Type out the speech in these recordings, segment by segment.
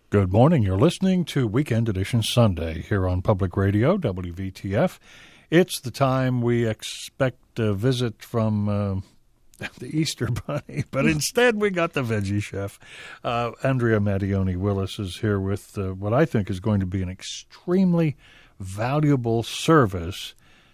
Good morning. You're listening to Weekend Edition Sunday here on Public Radio, WVTF. It's the time we expect a visit from the Easter Bunny, but instead we got the veggie chef. Andrea Mattioni-Willis is here with what I think is going to be an extremely valuable service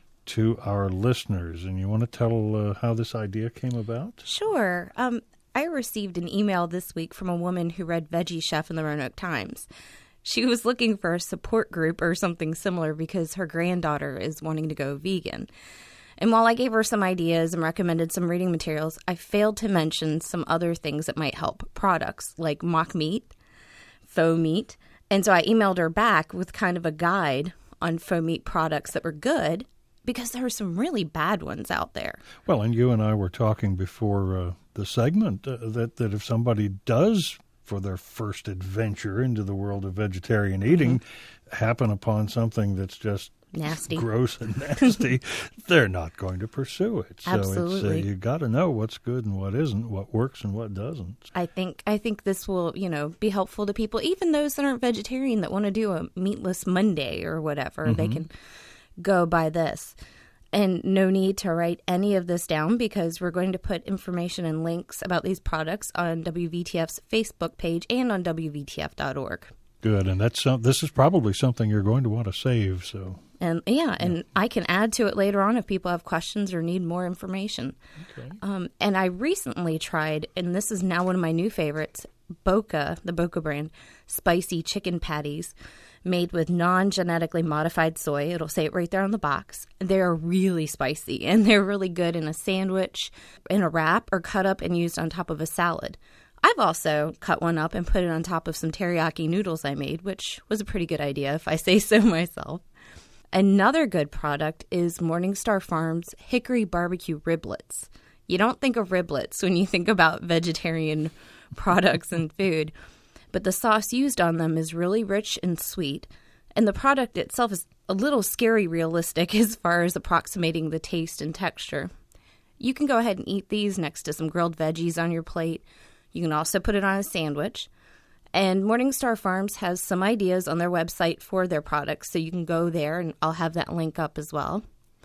to our listeners. And you want to tell how this idea came about? Sure. I received an email this week from a woman who read Veggie Chef in the Roanoke Times. She was looking for a support group or something similar because her granddaughter is wanting to go vegan. And while I gave her some ideas and recommended some reading materials, I failed to mention some other things that might help. Products like mock meat, faux meat. And so I emailed her back with kind of a guide on faux meat products that were good because there are some really bad ones out there. Well, and you and I were talking before the segment that if somebody does, for their first adventure into the world of vegetarian eating, happen upon something that's just nasty, gross and nasty, they're not going to pursue it. So Absolutely. you got to know what's good and what isn't, what works and what doesn't. I think this will, be helpful to people, even those that aren't vegetarian that want to do a meatless Monday or whatever. They can go by this. And no need to write any of this down because we're going to put information and links about these products on WVTF's Facebook page and on WVTF.org. Good, and this is probably something you're going to want to save. So, and I can add to it later on if people have questions or need more information. Okay. And I recently tried, and this is now one of my new favorites, Boca, the Boca brand, spicy chicken patties made with non-genetically modified soy. It'll say it right there on the box. They're really spicy, and they're really good in a sandwich, in a wrap, or cut up and used on top of a salad. I've also cut one up and put it on top of some teriyaki noodles I made, which was a pretty good idea if I say so myself. Another good product is Morningstar Farms Hickory Barbecue Riblets. You don't think of riblets when you think about vegetarian products and food, but the sauce used on them is really rich and sweet, and the product itself is a little scary realistic as far as approximating the taste and texture. You can go ahead and eat these next to some grilled veggies on your plate. You can also put it on a sandwich. And Morningstar Farms has some ideas on their website for their products, so you can go there, and I'll have that link up as well.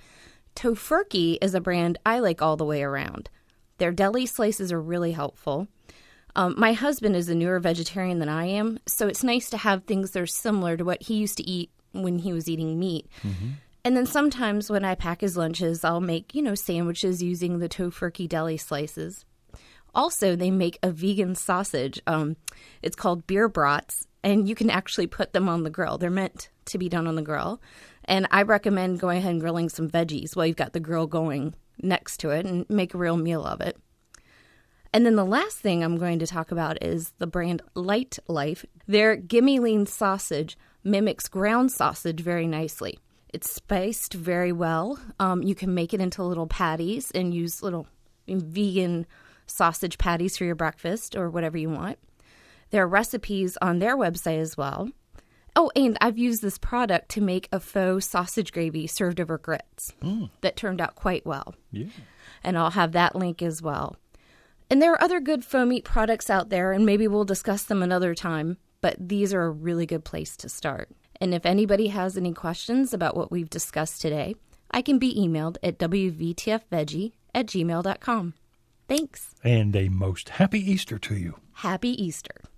Tofurkey is a brand I like all the way around. Their deli slices are really helpful. My husband is a newer vegetarian than I am, so it's nice to have things that are similar to what he used to eat when he was eating meat. And then sometimes when I pack his lunches, I'll make, sandwiches using the Tofurkey deli slices. Also, they make a vegan sausage. It's called beer brats, and you can actually put them on the grill. They're meant to be done on the grill. And I recommend going ahead and grilling some veggies while you've got the grill going next to it and make a real meal of it. And then the last thing I'm going to talk about is the brand Light Life. Their Gimme Lean sausage mimics ground sausage very nicely. It's spiced very well. You can make it into little patties and use little vegan sausage patties for your breakfast or whatever you want. There are recipes on their website as well. Oh, and I've used this product to make a faux sausage gravy served over grits that turned out quite well. Yeah. And I'll have that link as well. And there are other good faux meat products out there, and maybe we'll discuss them another time, but these are a really good place to start. And if anybody has any questions about what we've discussed today, I can be emailed at wvtfveggie@gmail.com. Thanks. And a most happy Easter to you. Happy Easter.